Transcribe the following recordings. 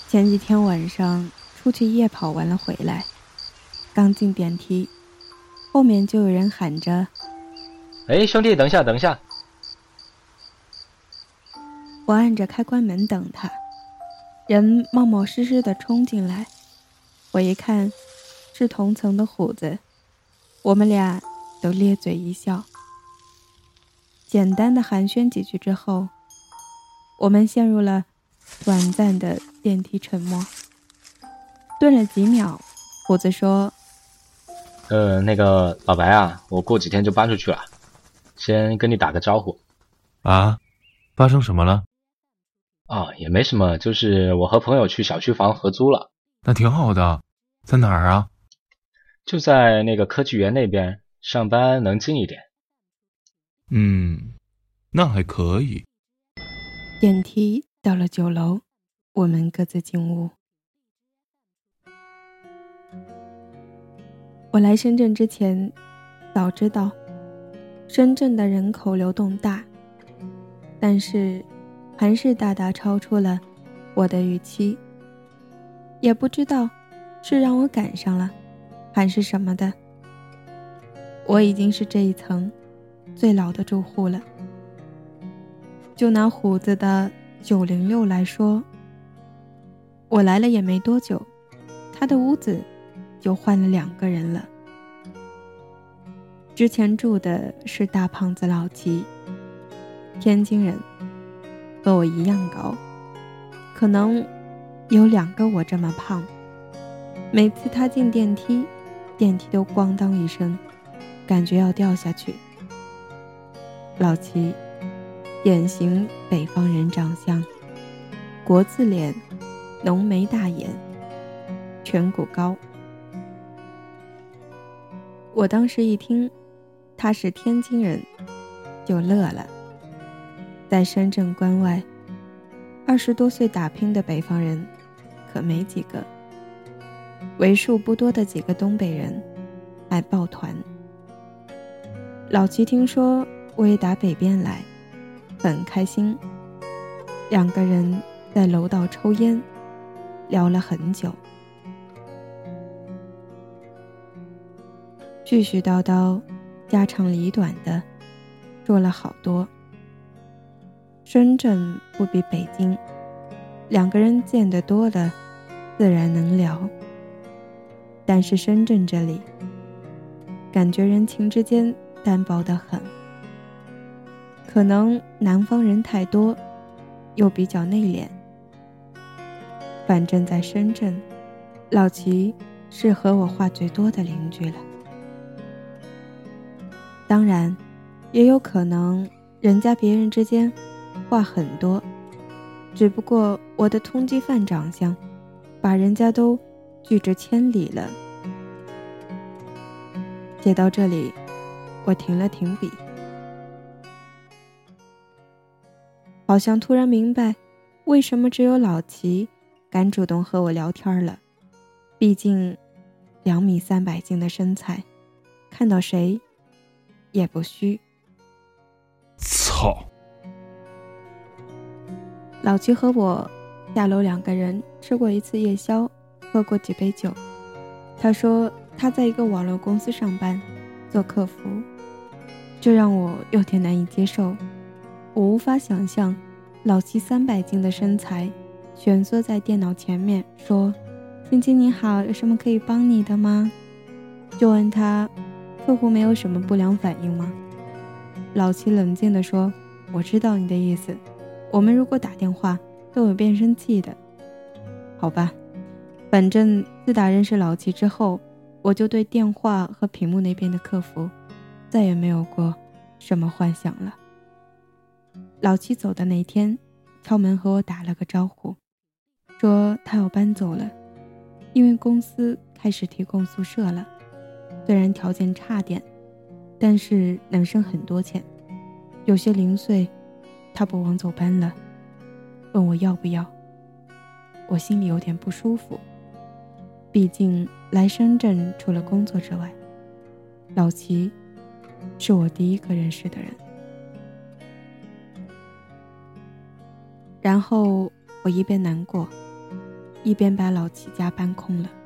前几天晚上出去夜跑完了回来，刚进电梯，后面就有人喊着： 哎，兄弟，等一下，等一下！ 我按着开关门等他，人冒冒失失地冲进来，我一看，是同层的虎子，我们俩都咧嘴一笑。简单的寒暄几句之后，我们陷入了短暂的电梯沉默。顿了几秒，虎子说： 那个老白啊，我过几天就搬出去了，先跟你打个招呼。 啊，发生什么了？ 也没什么，就是我和朋友去小区房合租了。 那挺好的，在哪儿啊？ 就在那个科技园那边，上班能近一点。 那还可以。 电梯到了9楼，我们各自进屋。我来深圳之前，早知道深圳的人口流动大，但是还是大大超出了我的预期。也不知道是让我赶上了，还是什么的。我已经是这一层最老的住户了。就拿虎子的906来说，我来了也没多久，他的屋子就换了2个人了。之前住的是大胖子老齐，天津人，和我一样高，可能有2个我这么胖。每次他进电梯，电梯都咣当一声，感觉要掉下去。老齐典型北方人长相，国字脸，浓眉大眼，颧骨高。我当时一听他是天津人，就乐了。在深圳关外，20多岁打拼的北方人可没几个，为数不多的几个东北人还抱团。老齐听说我也打北边来，很开心，2个人在楼道抽烟，聊了很久，絮絮叨叨，家长里短的说了好多。深圳不比北京，2个人见得多了，自然能聊。但是深圳这里，感觉人情之间单薄得很。可能南方人太多，又比较内敛。反正在深圳，老齐是和我话最多的邻居了。当然，也有可能人家别人之间话很多，只不过我的通缉犯长相，把人家都拒之千里了。写到这里，我停了停笔。好像突然明白，为什么只有老齐敢主动和我聊天了。毕竟2米300斤的身材，看到谁也不虚。 操！ 老齐和我下楼2个人吃过一次夜宵，喝过几杯酒。他说他在一个网络公司上班，做客服，这让我有点难以接受。我无法想象老齐300斤的身材蜷缩在电脑前面说：亲亲你好，有什么可以帮你的吗？就问他客户没有什么不良反应吗？老齐冷静地说：我知道你的意思，我们如果打电话都有变声器的。好吧，反正自打认识老齐之后，我就对电话和屏幕那边的客服再也没有过什么幻想了。老齐走的那天，敲门和我打了个招呼，说他要搬走了，因为公司开始提供宿舍了，虽然条件差点，但是能省很多钱，有些零碎他不往走搬了，问我要不要。我心里有点不舒服，毕竟来深圳除了工作之外，老齐是我第一个认识的人。然后我一边难过一边把老齐家搬空了。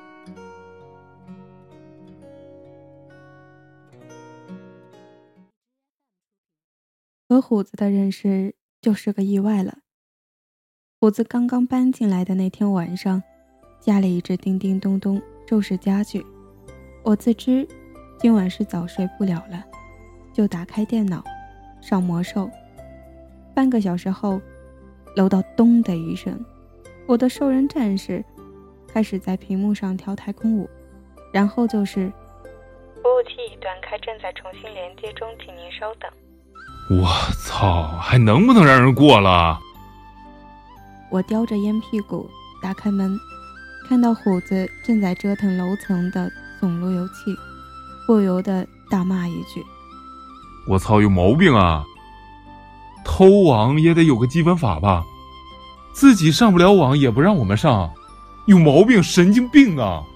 和虎子的认识就是个意外了。虎子刚刚搬进来的那天晚上，家里一直叮叮咚咚收拾家具。我自知今晚是早睡不了了，就打开电脑上魔兽。半个小时后，楼道咚的一声，我的兽人战士开始在屏幕上跳太空舞，然后就是服务器已断开，正在重新连接中，请您稍等。 我操，还能不能让人过了？ 我叼着烟屁股打开门，看到虎子正在折腾楼层的总路由器，不由得大骂一句： 我操，有毛病啊！偷网也得有个基本法吧？自己上不了网也不让我们上，有毛病，神经病啊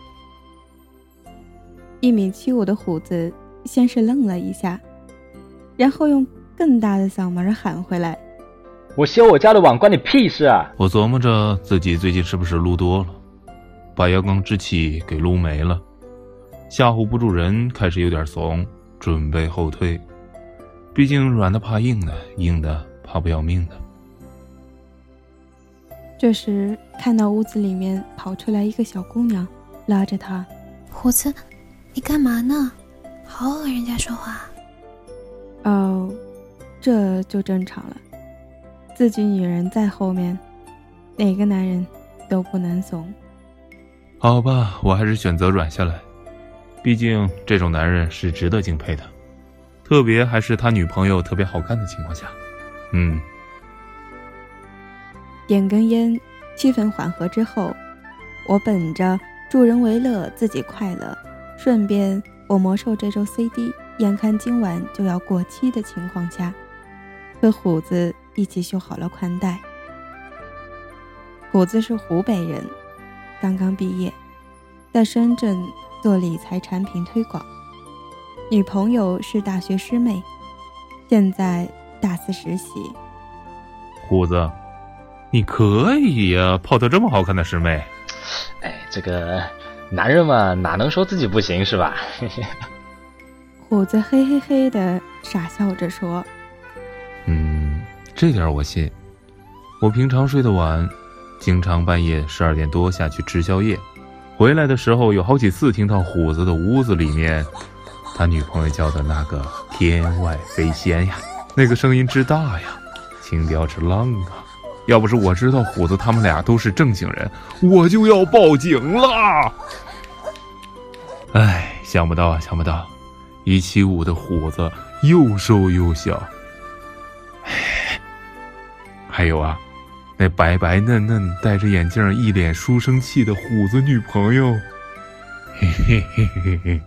！1.75米的虎子先是愣了一下，然后用更大的嗓门喊回来： 我修我家的网关你屁事啊！ 我琢磨着自己最近是不是撸多了，把阳刚之气给撸没了，吓唬不住人，开始有点怂，准备后退。毕竟软的怕硬的，硬的怕不要命的。 这时看到屋子里面跑出来一个小姑娘，拉着她： 虎子，你干嘛呢？好好跟人家说话。 哦，这就正常了。自己女人在后面，哪个男人都不能怂。 好吧，我还是选择软下来，毕竟这种男人是值得敬佩的，特别还是他女朋友特别好看的情况下。 点根烟，气氛缓和之后，我本着助人为乐，自己快乐，顺便我魔兽这周 CD 眼看今晚就要过期的情况下，和虎子一起修好了宽带。虎子是湖北人，刚刚毕业，在深圳做理财产品推广，女朋友是大学师妹，现在大4实习。 虎子，你可以呀，泡到这么好看的师妹。 哎，这个男人嘛，哪能说自己不行是吧？ 虎子嘿嘿嘿的傻笑着说： 这点我信。我平常睡得晚，经常半夜12点多下去吃宵夜，回来的时候有好几次听到虎子的屋子里面他女朋友叫的那个天外飞仙呀，那个声音之大呀，情调之浪啊！要不是我知道虎子他们俩都是正经人，我就要报警了。哎，想不到175的虎子又瘦又小。还有啊，那白白嫩嫩戴着眼镜一脸书生气的虎子女朋友，嘿嘿嘿嘿嘿。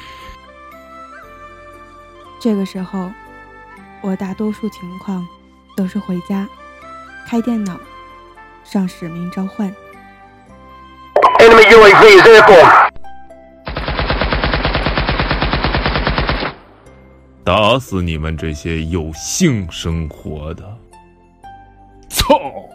这个时候我大多数情况都是回家开电脑上使命召唤。 Enemy UAV is airborne. 打死你们这些有性生活的！操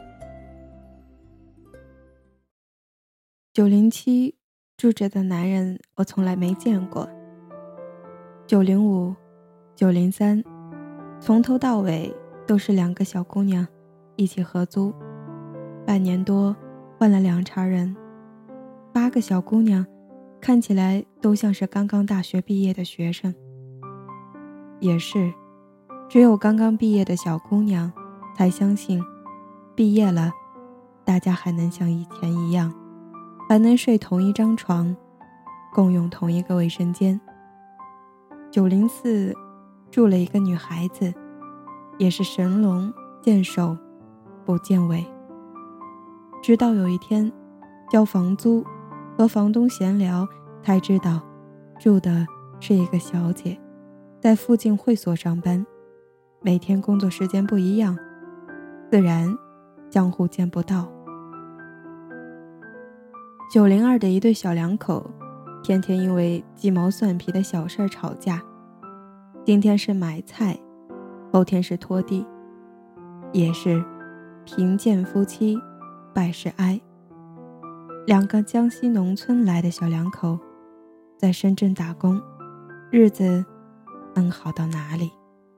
！907住着的男人我从来没见过。905、903，从头到尾都是2个小姑娘一起合租，半年多换了2茬人，8个小姑娘看起来都像是刚刚大学毕业的学生。也是，只有刚刚毕业的小姑娘才相信毕业了大家还能像以前一样，还能睡同一张床，共用同一个卫生间。904住了一个女孩子，也是神龙见首不见尾。直到有一天交房租和房东闲聊，才知道住的是一个小姐，在附近会所上班，每天工作时间不一样，自然相互见不到。902的一对小两口天天因为鸡毛蒜皮的小事吵架，今天是买菜，后天是拖地，也是贫贱夫妻百事哀。 2个江西农村来的小两口，在深圳打工，日子能好到哪里？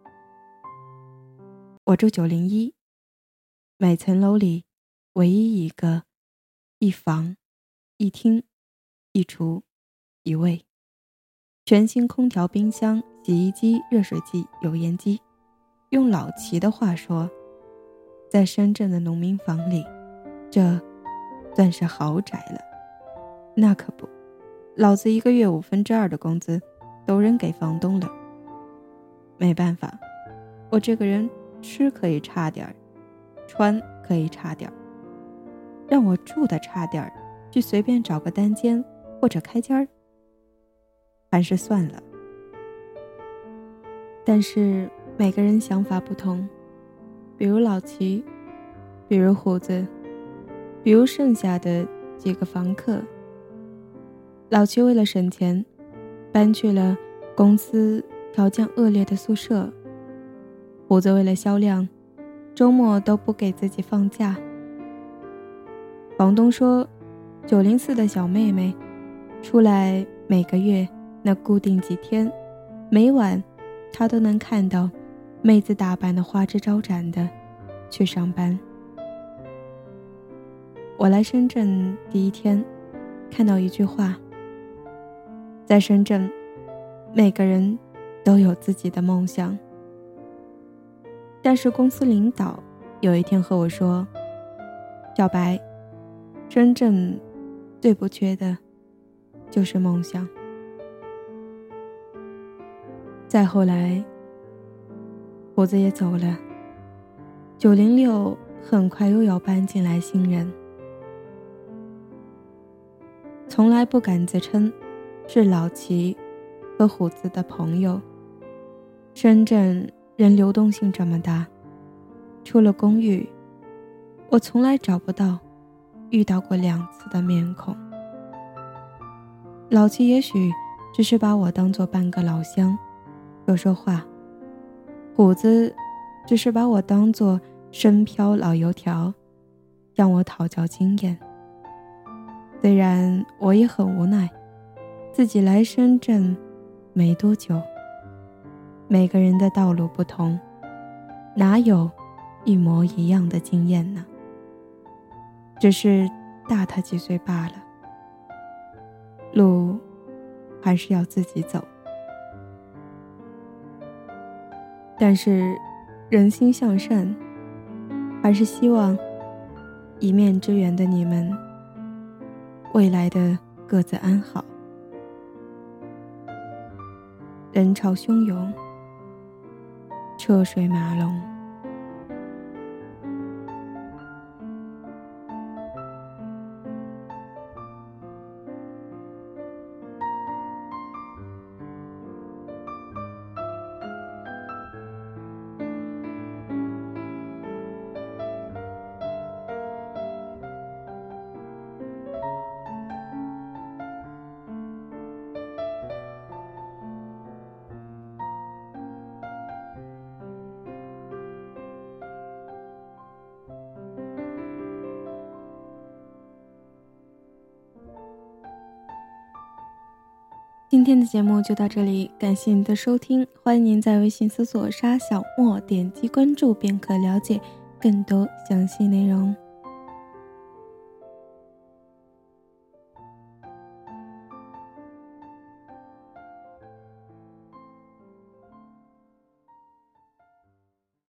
我住901，每层楼里唯一一个一房一厅一厨一卫，全新空调、冰箱、洗衣机、热水器、油烟机。用老齐的话说，在深圳的农民房里，这算是豪宅了。那可不，老子1个月2/5的工资都扔给房东了。没办法，我这个人吃可以差点，穿可以差点，让我住的差点，去随便找个单间或者开间，还是算了。但是每个人想法不同，比如老齐，比如虎子，比如剩下的几个房客。老齐为了省钱，搬去了公司条件恶劣的宿舍。虎子为了销量，周末都不给自己放假。房东说904的小妹妹出来，每个月那固定几天，每晚他都能看到妹子打扮的花枝招展的去上班。我来深圳第1天，看到一句话，在深圳每个人都有自己的梦想。但是公司领导有一天和我说，小白，深圳最不缺的就是梦想。再后来，虎子也走了，906很快又要搬进来新人。从来不敢自称是老齐和虎子的朋友。深圳人流动性这么大，出了公寓，我从来找不到遇到过2次的面孔。老齐也许只是把我当作半个老乡，说说话，虎子只是把我当作深漂老油条，向我讨教经验。虽然我也很无奈，自己来深圳没多久，每个人的道路不同，哪有一模一样的经验呢？只是大他几岁罢了，路还是要自己走。但是人心向善，还是希望一面之缘的你们未来的各自安好。人潮汹涌，车水马龙。今天的节目就到这里，感谢您的收听，欢迎您在微信搜索沙小莫，点击关注便可了解更多详细内容。